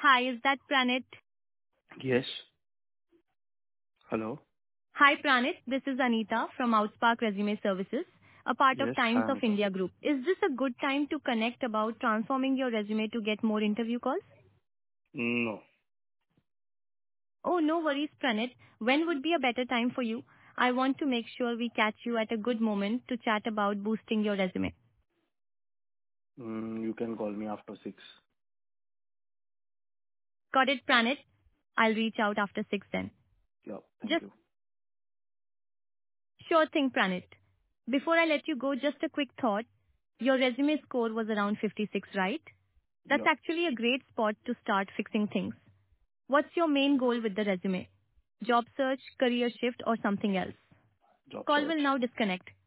Hi, is that Pranit? Yes. Hello. Hi, Pranit. This is Anita from Outspark Resume Services, a part of Yes, Times hi of Anita. India Group. Is this a good time to connect about transforming your resume to get more interview calls? No. Oh, no worries, Pranit. When would be a better time for you? I want to make sure we catch you at a good moment to chat about boosting your resume. You can call me after 6. Got it, Pranit? I'll reach out after 6 then. Yeah, thank Just you. sure thing, Pranit. Before I let you go, just a quick thought. Your resume score was around 56, right? That's Yeah, actually a great spot to start fixing things. What's your main goal with the resume? Job search, career shift, or something else? job Call search. will now disconnect.